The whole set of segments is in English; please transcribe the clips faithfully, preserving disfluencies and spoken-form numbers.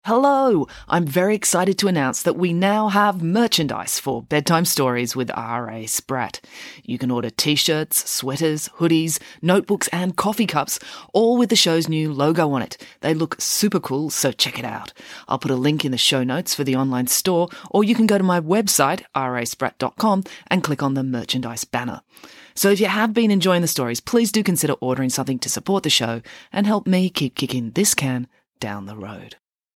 Hello! I'm very excited to announce that we now have merchandise for Bedtime Stories with R A Spratt. You can order t-shirts, sweaters, hoodies, notebooks and coffee cups, all with the show's new logo on it. They look super cool, so check it out. I'll put a link in the show notes for the online store, or you can go to my website, r a spratt dot com, and click on the merchandise banner. So if you have been enjoying the stories, please do consider ordering something to support the show and help me keep kicking this can down the road.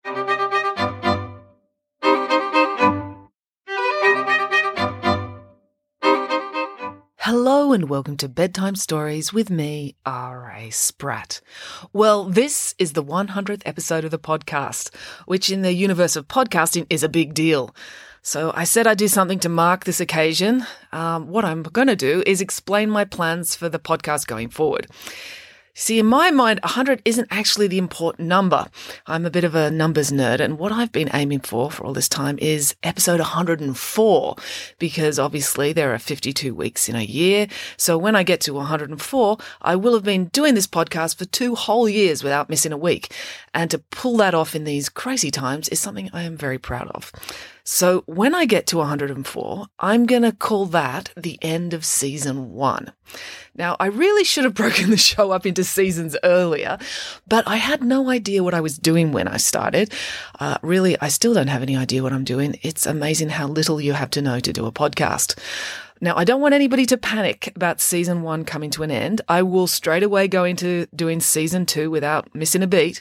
Hello and welcome to Bedtime Stories with me, R A Spratt. Well, this is the one hundredth episode of the podcast, which in the universe of podcasting is a big deal. So I said I'd do something to mark this occasion. Um, what I'm going to do is explain my plans for the podcast going forward. See, in my mind, one hundred isn't actually the important number. I'm a bit of a numbers nerd, and what I've been aiming for for all this time is episode one hundred four, because obviously there are fifty-two weeks in a year. So when I get to one hundred four, I will have been doing this podcast for two whole years without missing a week. And to pull that off in these crazy times is something I am very proud of. So when I get to one hundred four, I'm going to call that the end of season one. Now, I really should have broken the show up into seasons earlier, but I had no idea what I was doing when I started. Uh, really, I still don't have any idea what I'm doing. It's amazing how little you have to know to do a podcast. Now, I don't want anybody to panic about season one coming to an end. I will straight away go into doing season two without missing a beat.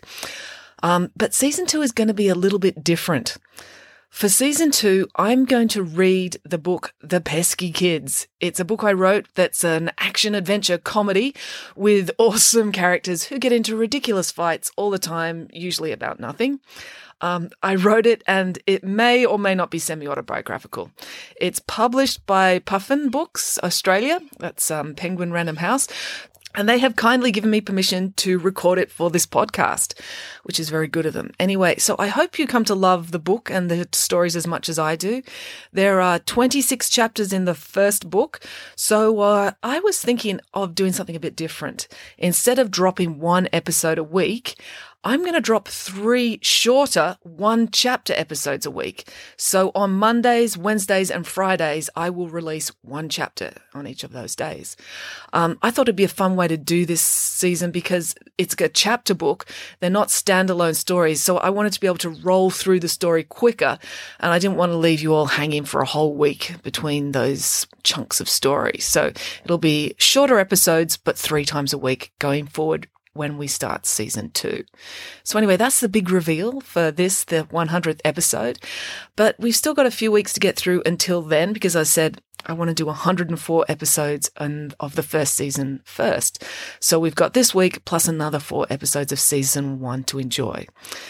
Um, but season two is going to be a little bit different. For season two, I'm going to read the book The Pesky Kids. It's a book I wrote that's an action-adventure comedy with awesome characters who get into ridiculous fights all the time, usually about nothing. Um, I wrote it and it may or may not be semi-autobiographical. It's published by Puffin Books, Australia. That's um, Penguin Random House. And they have kindly given me permission to record it for this podcast, which is very good of them. Anyway, so I hope you come to love the book and the stories as much as I do. There are twenty-six chapters in the first book, so uh, I was thinking of doing something a bit different. Instead of dropping one episode a week, I'm going to drop three shorter one-chapter episodes a week. So on Mondays, Wednesdays, and Fridays, I will release one chapter on each of those days. Um, I thought it'd be a fun way to do this season because it's a chapter book. They're not standalone stories, so I wanted to be able to roll through the story quicker, and I didn't want to leave you all hanging for a whole week between those chunks of story. So it'll be shorter episodes, but three times a week going forward when we start season two. So anyway, that's the big reveal for this, the one hundredth episode. But we've still got a few weeks to get through until then, because I said I want to do one hundred four episodes of the first season first. So we've got this week plus another four episodes of season one to enjoy.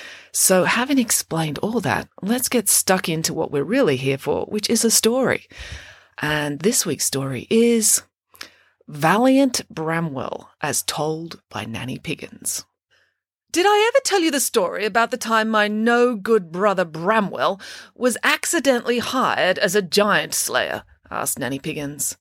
So having explained all that, let's get stuck into what we're really here for, which is a story. And this week's story is Valiant Bramwell, as told by Nanny Piggins. Did I ever tell you the story about the time my no-good brother Bramwell was accidentally hired as a giant slayer? Asked Nanny Piggins.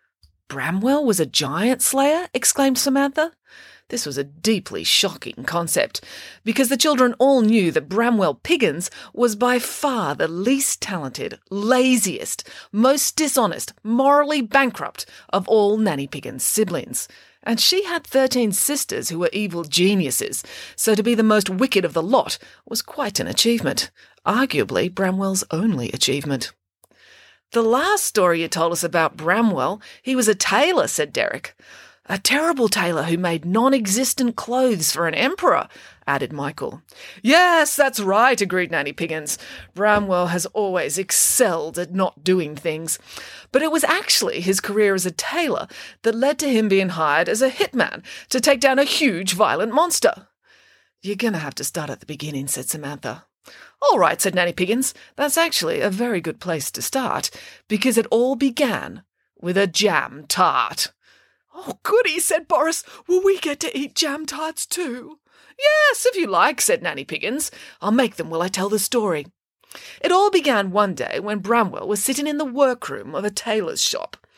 Bramwell was a giant slayer? Exclaimed Samantha. This was a deeply shocking concept, because the children all knew that Bramwell Piggins was by far the least talented, laziest, most dishonest, morally bankrupt of all Nanny Piggins' siblings. And she had thirteen sisters who were evil geniuses, so to be the most wicked of the lot was quite an achievement, arguably Bramwell's only achievement. The last story you told us about Bramwell, he was a tailor, said Derek. A terrible tailor who made non-existent clothes for an emperor, added Michael. Yes, that's right, agreed Nanny Piggins. Bramwell has always excelled at not doing things. But it was actually his career as a tailor that led to him being hired as a hitman to take down a huge violent monster. You're going to have to start at the beginning, said Samantha. All right, said Nanny Piggins. That's actually a very good place to start, because it all began with a jam tart. Oh, goody, said Boris. Will we get to eat jam tarts too? Yes, if you like, said Nanny Piggins. I'll make them while I tell the story. It all began one day when Bramwell was sitting in the workroom of a tailor's shop.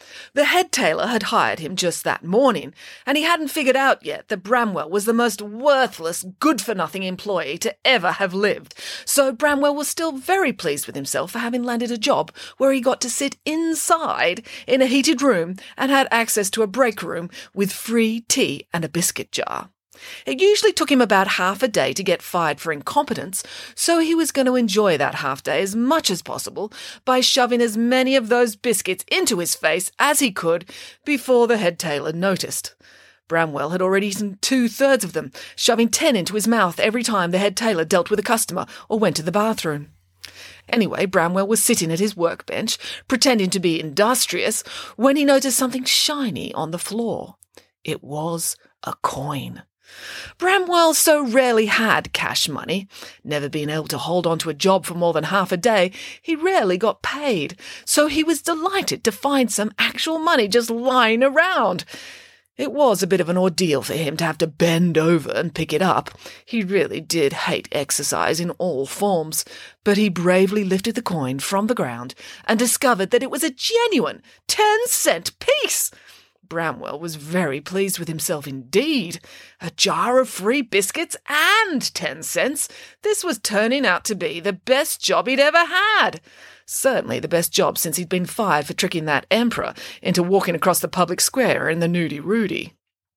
The head tailor had hired him just that morning, and he hadn't figured out yet that Bramwell was the most worthless, good-for-nothing employee to ever have lived, so Bramwell was still very pleased with himself for having landed a job where he got to sit inside in a heated room and had access to a break room with free tea and a biscuit jar. It usually took him about half a day to get fired for incompetence, so he was going to enjoy that half day as much as possible by shoving as many of those biscuits into his face as he could before the head tailor noticed. Bramwell had already eaten two-thirds of them, shoving ten into his mouth every time the head tailor dealt with a customer or went to the bathroom. Anyway, Bramwell was sitting at his workbench, pretending to be industrious, when he noticed something shiny on the floor. It was a coin. Bramwell so rarely had cash money. Never being able to hold on to a job for more than half a day, he rarely got paid, so he was delighted to find some actual money just lying around. It was a bit of an ordeal for him to have to bend over and pick it up. He really did hate exercise in all forms, but he bravely lifted the coin from the ground and discovered that it was a genuine ten-cent piece. Bramwell was very pleased with himself indeed. A jar of free biscuits and ten cents. This was turning out to be the best job he'd ever had. Certainly the best job since he'd been fired for tricking that emperor into walking across the public square in the Nudie Rudy.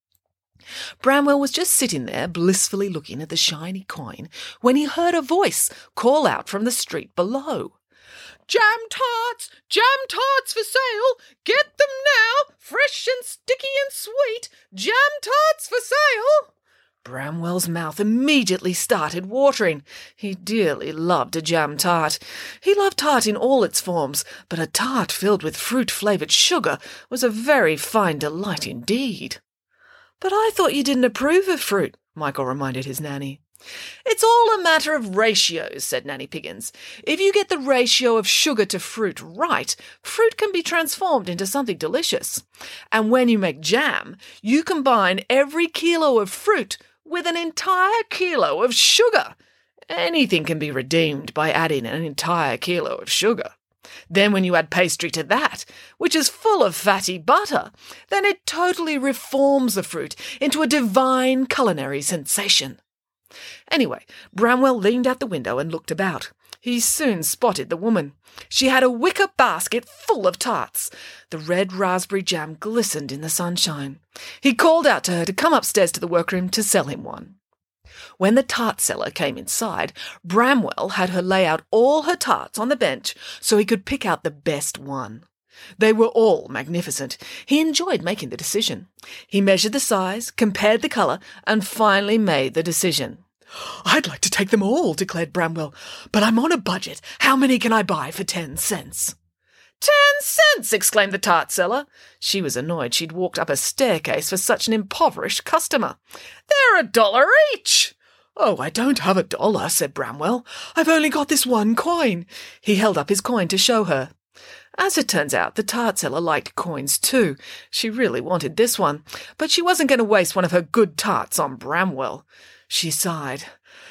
Bramwell was just sitting there, blissfully looking at the shiny coin, when he heard a voice call out from the street below. "Jam tarts! Jam tarts for sale! Get them now! Fresh and sticky and sweet! Jam tarts for sale!" Bramwell's mouth immediately started watering. He dearly loved a jam tart. He loved tart in all its forms, but a tart filled with fruit-flavoured sugar was a very fine delight indeed. "But I thought you didn't approve of fruit," Michael reminded his nanny. "It's all a matter of ratios," said Nanny Piggins. "If you get the ratio of sugar to fruit right, fruit can be transformed into something delicious. And when you make jam, you combine every kilo of fruit with an entire kilo of sugar. Anything can be redeemed by adding an entire kilo of sugar. Then when you add pastry to that, which is full of fatty butter, then it totally reforms the fruit into a divine culinary sensation." Anyway, Bramwell leaned out the window and looked about. He soon spotted the woman. She had a wicker basket full of tarts. The red raspberry jam glistened in the sunshine. He called out to her to come upstairs to the workroom to sell him one. When the tart seller came inside, Bramwell had her lay out all her tarts on the bench so he could pick out the best one. They were all magnificent. He enjoyed making the decision. He measured the size, compared the colour, and finally made the decision. "I'd like to take them all," declared Bramwell, "but I'm on a budget. How many can I buy for ten cents? Ten cents! Exclaimed the tart seller. She was annoyed she'd walked up a staircase for such an impoverished customer. "They're a dollar each." "Oh, I don't have a dollar," said Bramwell. "I've only got this one coin." He held up his coin to show her. As it turns out, the tart seller liked coins too. She really wanted this one, but she wasn't going to waste one of her good tarts on Bramwell. She sighed.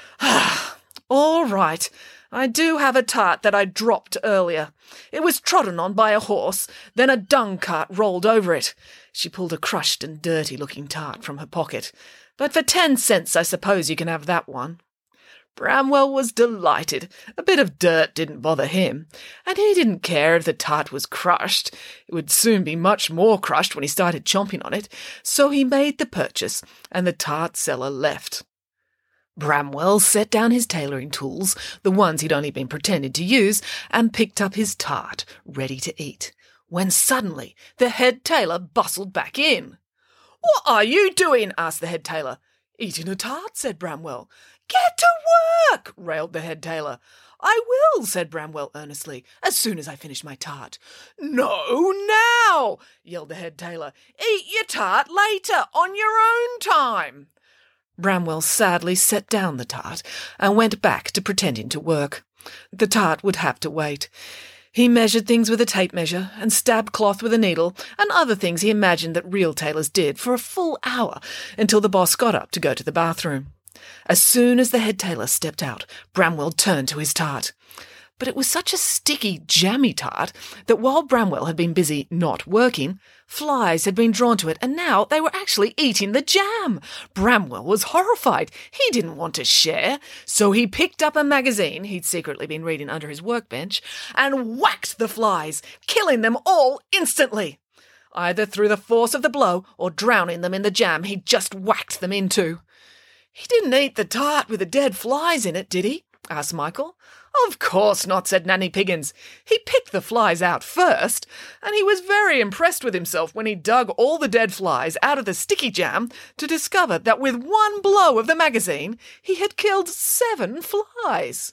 "Ah, all right. I do have a tart that I dropped earlier. It was trodden on by a horse, then a dung cart rolled over it." She pulled a crushed and dirty-looking tart from her pocket. "But for ten cents, I suppose you can have that one." Bramwell was delighted. A bit of dirt didn't bother him, and he didn't care if the tart was crushed. It would soon be much more crushed when he started chomping on it, so he made the purchase, and the tart seller left. Bramwell set down his tailoring tools, the ones he'd only been pretending to use, and picked up his tart, ready to eat, when suddenly the head tailor bustled back in. "What are you doing?" asked the head tailor. "Eating a tart," said Bramwell. "Get to work!" railed the head tailor. "I will," said Bramwell earnestly, "as soon as I finish my tart." "No, now!" yelled the head tailor. "Eat your tart later, on your own time." Bramwell sadly set down the tart and went back to pretending to work. The tart would have to wait. He measured things with a tape measure and stabbed cloth with a needle and other things he imagined that real tailors did for a full hour until the boss got up to go to the bathroom. As soon as the head tailor stepped out, Bramwell turned to his tart. But it was such a sticky, jammy tart that while Bramwell had been busy not working, flies had been drawn to it, and now they were actually eating the jam. Bramwell was horrified. He didn't want to share, so he picked up a magazine he'd secretly been reading under his workbench and whacked the flies, killing them all instantly. Either through the force of the blow or drowning them in the jam he'd just whacked them into. "He didn't eat the tart with the dead flies in it, did he?" asked Michael. "Of course not," said Nanny Piggins. "He picked the flies out first, and he was very impressed with himself when he dug all the dead flies out of the sticky jam to discover that with one blow of the magazine he had killed seven flies."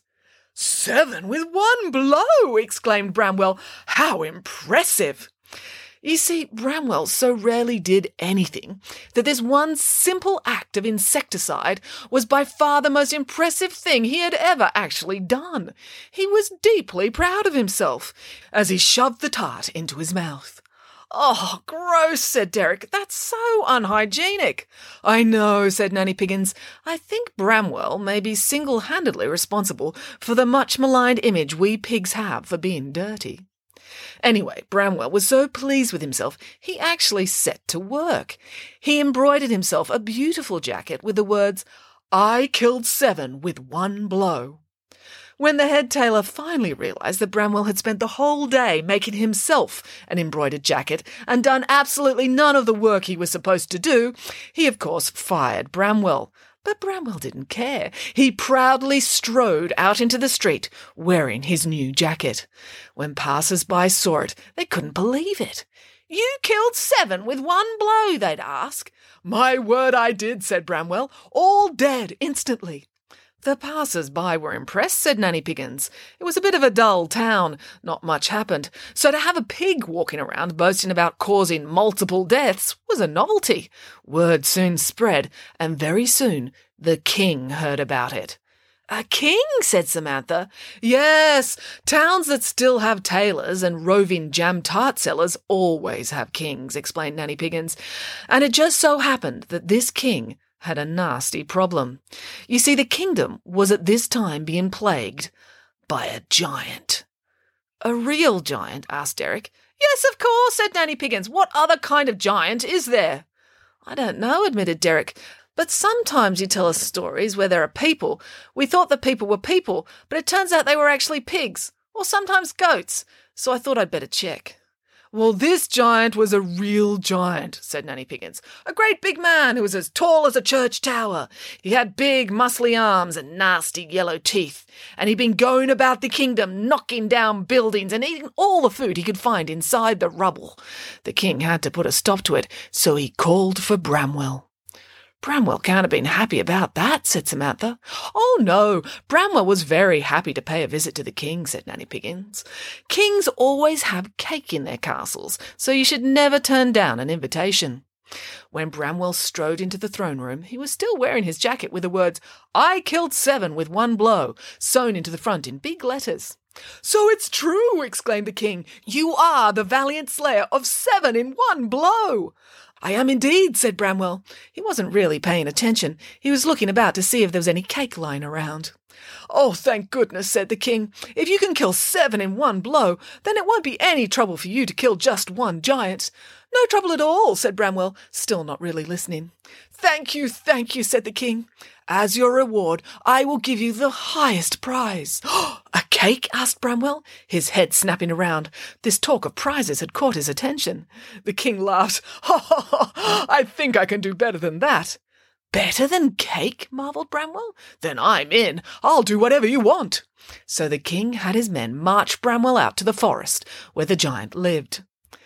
"Seven with one blow!" exclaimed Bramwell. "How impressive!" You see, Bramwell so rarely did anything that this one simple act of insecticide was by far the most impressive thing he had ever actually done. He was deeply proud of himself as he shoved the tart into his mouth. "Oh, gross," said Derek. "That's so unhygienic." "I know," said Nanny Piggins. "I think Bramwell may be single-handedly responsible for the much maligned image we pigs have for being dirty." Anyway, Bramwell was so pleased with himself, he actually set to work. He embroidered himself a beautiful jacket with the words, "I killed seven with one blow." When the head tailor finally realised that Bramwell had spent the whole day making himself an embroidered jacket and done absolutely none of the work he was supposed to do, he of course fired Bramwell. But Bramwell didn't care. He proudly strode out into the street, wearing his new jacket. When passers-by saw it, they couldn't believe it. "You killed seven with one blow," they'd ask. "My word, I did," said Bramwell. "All dead instantly." The passers-by were impressed, said Nanny Piggins. It was a bit of a dull town. Not much happened. So to have a pig walking around boasting about causing multiple deaths was a novelty. Word soon spread, and very soon the king heard about it. "A king?" said Samantha. "Yes, towns that still have tailors and roving jam tart sellers always have kings," explained Nanny Piggins. And it just so happened that this king had a nasty problem. You see, the kingdom was at this time being plagued by a giant. "A real giant?" asked Derek. "Yes, of course," said Nanny Piggins. "What other kind of giant is there?" "I don't know," admitted Derek. "But sometimes you tell us stories where there are people. We thought the people were people, but it turns out they were actually pigs, or sometimes goats, so I thought I'd better check." "Well, this giant was a real giant," said Nanny Piggins. "A great big man who was as tall as a church tower. He had big, muscly arms and nasty yellow teeth, and he'd been going about the kingdom, knocking down buildings and eating all the food he could find inside the rubble. The king had to put a stop to it, so he called for Bramwell." "Bramwell can't have been happy about that," said Samantha. "Oh, no, Bramwell was very happy to pay a visit to the king," said Nanny Piggins. "Kings always have cake in their castles, so you should never turn down an invitation." When Bramwell strode into the throne room, he was still wearing his jacket with the words, "I killed seven with one blow," sewn into the front in big letters. "So it's true," exclaimed the king. "You are the valiant slayer of seven in one blow." "I am indeed," said Bramwell. He wasn't really paying attention. He was looking about to see if there was any cake lying around. "Oh, thank goodness," said the king. "If you can kill seven in one blow, then it won't be any trouble for you to kill just one giant." "No trouble at all," said Bramwell, still not really listening. "Thank you, thank you," said the king. "As your reward, I will give you the highest prize." "A cake?" asked Bramwell, his head snapping around. This talk of prizes had caught his attention. The king laughed. "Ha, ha, ha! I think I can do better than that." "Better than cake?" marvelled Bramwell. "Then I'm in. I'll do whatever you want." So the king had his men march Bramwell out to the forest where the giant lived.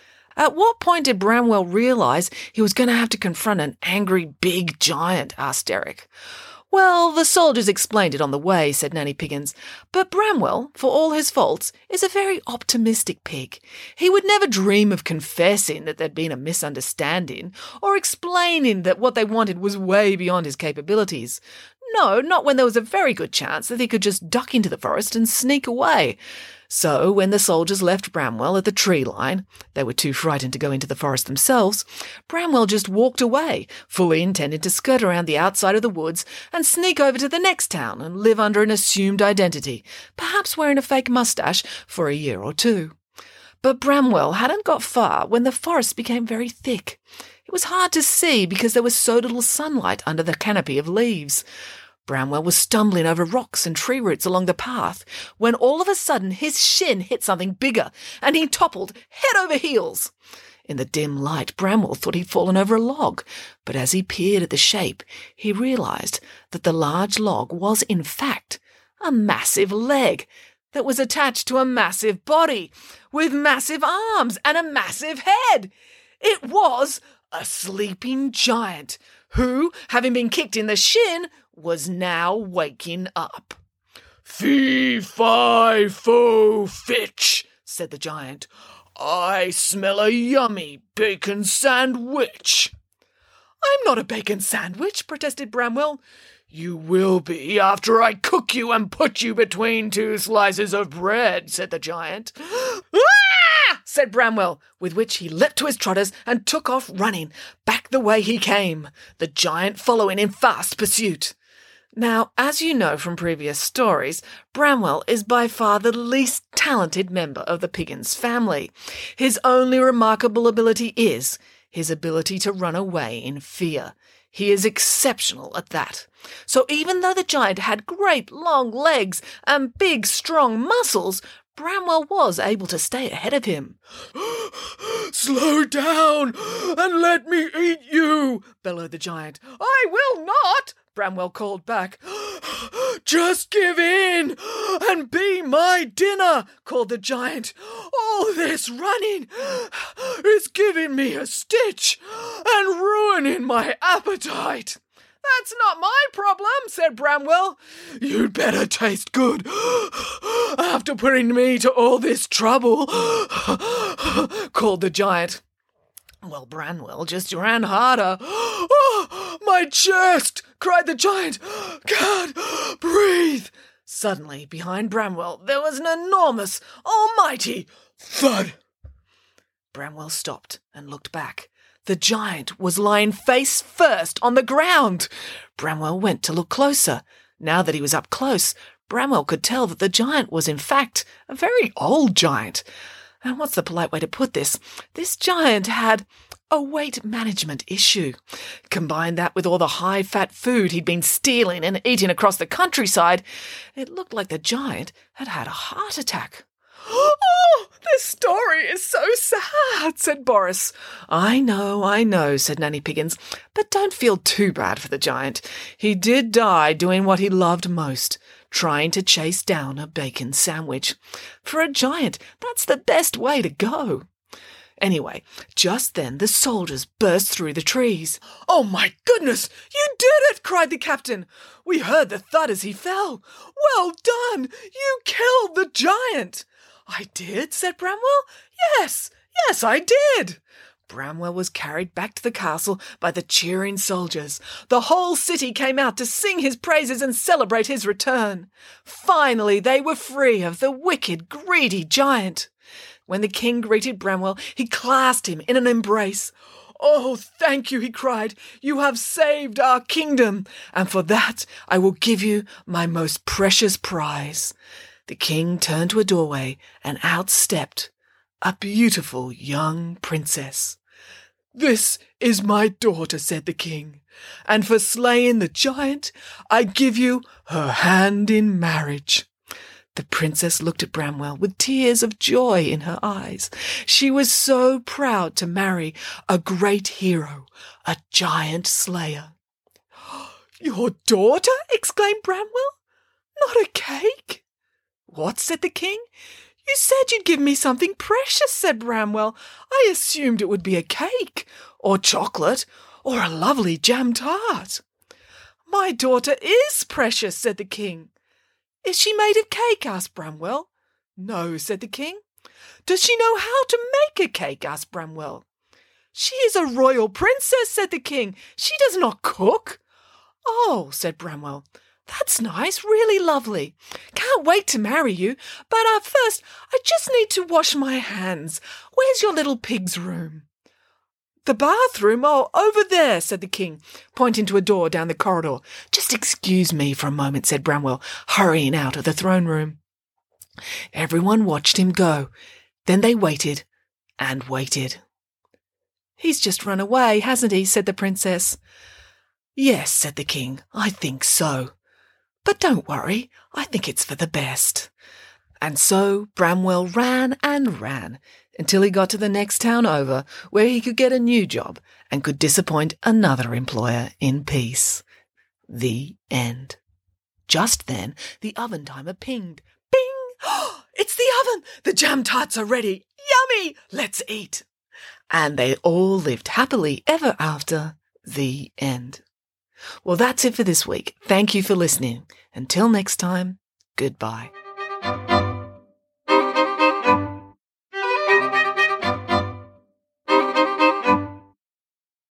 At what point did Bramwell realise he was going to have to confront an angry big giant? Asked Derek. "Well, the soldiers explained it on the way," said Nanny Piggins. "But Bramwell, for all his faults, is a very optimistic pig. He would never dream of confessing that there'd been a misunderstanding or explaining that what they wanted was way beyond his capabilities. No, not when there was a very good chance that he could just duck into the forest and sneak away. So when the soldiers left Bramwell at the tree line, they were too frightened to go into the forest themselves, Bramwell just walked away, fully intending to skirt around the outside of the woods and sneak over to the next town and live under an assumed identity, perhaps wearing a fake moustache for a year or two. But Bramwell hadn't got far when the forest became very thick. It was hard to see because there was so little sunlight under the canopy of leaves. Bramwell was stumbling over rocks and tree roots along the path when all of a sudden his shin hit something bigger and he toppled head over heels. In the dim light, Bramwell thought he'd fallen over a log, but as he peered at the shape, he realised that the large log was, in fact, a massive leg that was attached to a massive body with massive arms and a massive head. It was a sleeping giant who, having been kicked in the shin, was now waking up. "Fee, fi, fo, fitch," said the giant. "I smell a yummy bacon sandwich." "I'm not a bacon sandwich," protested Bramwell. "You will be after I cook you and put you between two slices of bread," said the giant. "Ah!" said Bramwell, with which he leapt to his trotters and took off running, back the way he came, the giant following in fast pursuit. Now, as you know from previous stories, Bramwell is by far the least talented member of the Piggins family. His only remarkable ability is his ability to run away in fear. He is exceptional at that. So even though the giant had great long legs and big strong muscles, Bramwell was able to stay ahead of him. "Slow down and let me eat you," bellowed the giant. "I will not," Bramwell called back. "Just give in and be my dinner," called the giant. "All this running is giving me a stitch and ruining my appetite." "That's not my problem," said Bramwell. "You'd better taste good after putting me to all this trouble," called the giant. Well, Bramwell just ran harder. "Oh, my chest!" cried the giant. "Can't breathe." Suddenly, behind Bramwell, there was an enormous, almighty thud. Bramwell stopped and looked back. The giant was lying face first on the ground. Bramwell went to look closer. Now that he was up close, Bramwell could tell that the giant was, in fact, a very old giant. And what's the polite way to put this? This giant had a weight management issue. Combine that with all the high-fat food he'd been stealing and eating across the countryside, it looked like the giant had had a heart attack. "Oh, this story is so sad," said Boris. "I know, I know," said Nanny Piggins, "but don't feel too bad for the giant. He did die doing what he loved most, trying to chase down a bacon sandwich. For a giant, that's the best way to go." Anyway, just then the soldiers burst through the trees. "Oh, my goodness, you did it!" cried the captain. "We heard the thud as he fell. Well done! You killed the giant." "I did?" said Bramwell. "Yes, yes, I did." Bramwell was carried back to the castle by the cheering soldiers. The whole city came out to sing his praises and celebrate his return. Finally, they were free of the wicked, greedy giant. When the king greeted Bramwell, he clasped him in an embrace. "Oh, thank you," he cried. "You have saved our kingdom, and for that I will give you my most precious prize." The king turned to a doorway, and out stepped a beautiful young princess. "This is my daughter," said the king, "and for slaying the giant, I give you her hand in marriage." The princess looked at Bramwell with tears of joy in her eyes. She was so proud to marry a great hero, a giant slayer. "Your daughter?" exclaimed Bramwell. "Not a cake?" "What?" said the king. "You said you'd give me something precious," said Bramwell. "I assumed it would be a cake, or chocolate, or a lovely jam tart." "My daughter is precious," said the king. "Is she made of cake?" asked Bramwell. "No," said the king. "Does she know how to make a cake?" asked Bramwell. "She is a royal princess," said the king. "She does not cook." "Oh," said Bramwell. That's nice, really lovely. Can't wait to marry you, but uh, first I just need to wash my hands. Where's your little pig's room?" "The bathroom? Oh, over there," said the king, pointing to a door down the corridor. "Just excuse me for a moment," said Bramwell, hurrying out of the throne room. Everyone watched him go. Then they waited and waited. "He's just run away, hasn't he?" said the princess. "Yes," said the king, "I think so. But don't worry, I think it's for the best." And so Bramwell ran and ran until he got to the next town over, where he could get a new job and could disappoint another employer in peace. The end. Just then the oven timer pinged. Bing! Oh, it's the oven! The jam tarts are ready! Yummy! Let's eat! And they all lived happily ever after. The end. Well, that's it for this week. Thank you for listening. Until next time, goodbye.